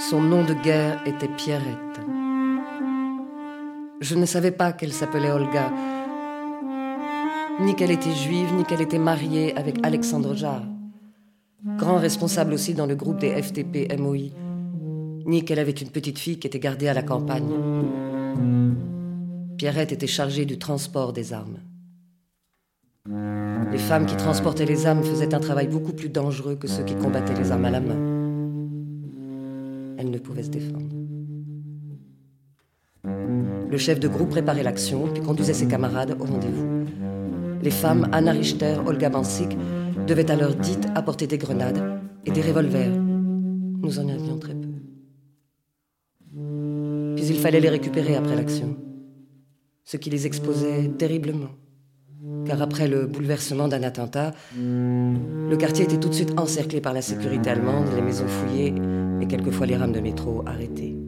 Son nom de guerre était Pierrette. Je ne savais pas qu'elle s'appelait Olga, ni qu'elle était juive, ni qu'elle était mariée avec Alexandre Jarre, grand responsable aussi dans le groupe des FTP-MOI, ni qu'elle avait une petite fille qui était gardée à la campagne. Pierrette était chargée du transport des armes. Les femmes qui transportaient les armes faisaient un travail beaucoup plus dangereux que ceux qui combattaient les armes à la main. Elles ne pouvaient se défendre. Le chef de groupe préparait l'action, puis conduisait ses camarades au rendez-vous. Les femmes, Anna Richter, Olga Bansik, devaient à l'heure dite apporter des grenades et des revolvers. Nous en avions très peu. Puis il fallait les récupérer après l'action, ce qui les exposait terriblement. Car après le bouleversement d'un attentat, le quartier était tout de suite encerclé par la sécurité allemande, les maisons fouillées et quelquefois les rames de métro arrêtées.